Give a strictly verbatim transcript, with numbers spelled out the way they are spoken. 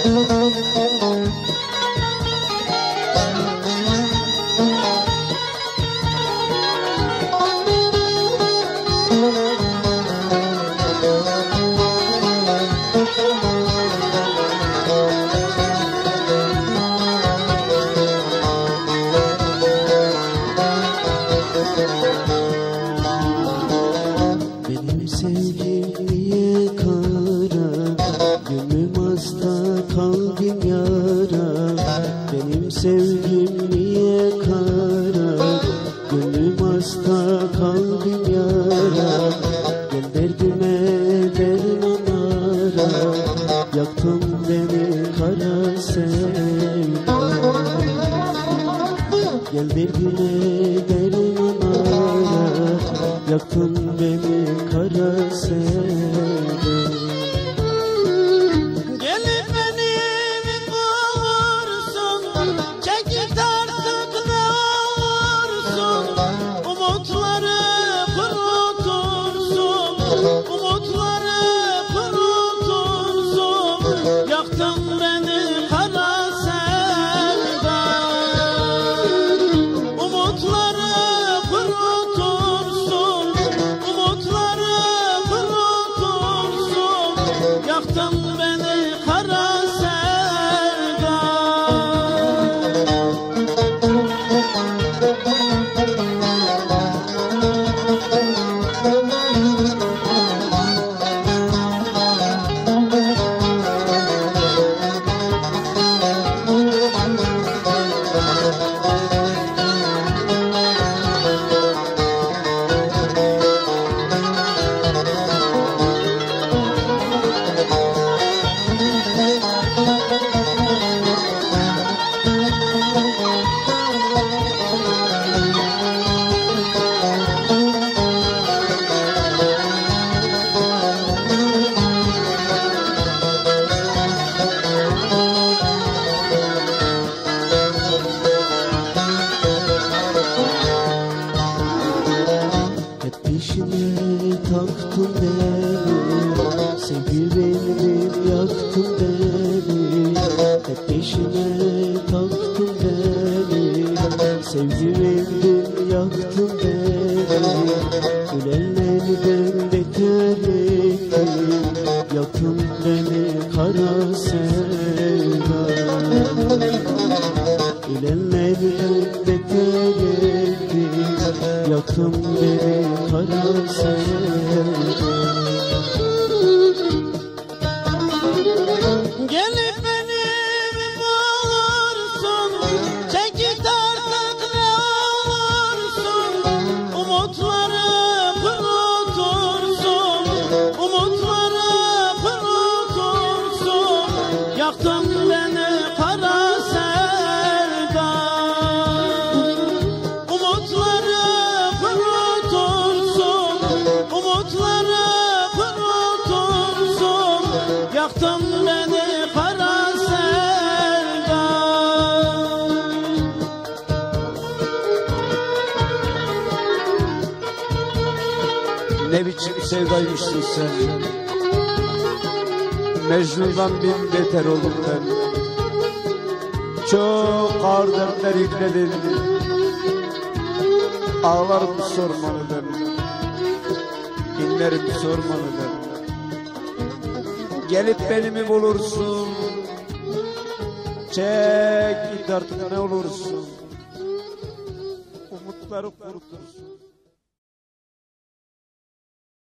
Benim sevgim niye kara, gönlüm hasta, kalbim yara. Benim sevgim niye kara, gönlüm hasta, kalbim yara. Gel derdime derman ara, yaktın beni kara sevda. Gel derdime derman ara, yaktın beni kara sevda. Gelip beni mi bulursun, çekip artık ne olursun, umutları kurutursun, umutları kurutursun, yaktın beni kara sevda. Umutları kurutursun, umutları kurutursun, yaktın beni kara sevda. Hep peşine taktın beni, sevilendim yaktın beni. Hep peşine taktın beni, sevgilendim yaktın beni. Ölenlerden beter ettin, yaktın beni kara sevda. Ölenlerden beter ettin, yaktın beni kara sevda. Gelip beni mi bulursun, çekip artık ne olursun, umutları kurutursun, umutları kurutursun, yaktın beni kara sevda. Umutları kurutursun, umutları kurutursun, yaktın beni kara sevda. Ne biçim sevdaymışsın sen, Mecnun'dan bin beter oldum ben. Çok ağır dertler yükledin, ağlarım sormanı ben, inlerim sormanı ben. Gelip beni mi bulursun, çek git artık ne olursun, umutları kurutursun.